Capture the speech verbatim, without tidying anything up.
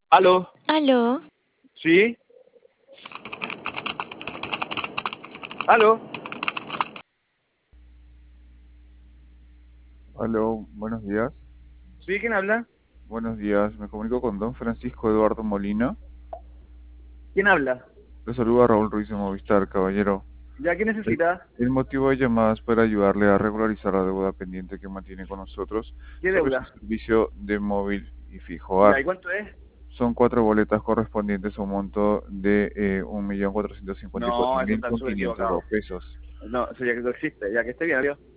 ¿Aló? Aló, ¿Sí? ¿Aló? Aló, buenos días. ¿Sí? ¿Quién habla? Buenos días, me comunico con don Francisco Eduardo Molina. ¿Quién habla? Le saluda Raúl Ruiz de Movistar, caballero. ¿Ya qué El, necesita? el motivo de llamada es para ayudarle a regularizar la deuda pendiente que mantiene con nosotros ¿Qué sobre su deuda? servicio de móvil y fijo ¿Ya? hogar. ¿Y cuánto es? Son cuatro boletas correspondientes a un monto de eh, un millón cuatrocientos cincuenta y cuatro No, eso mil está con súper quinientos equivocado. dos pesos. No, eso ya que no existe, ya que esté bien, adiós.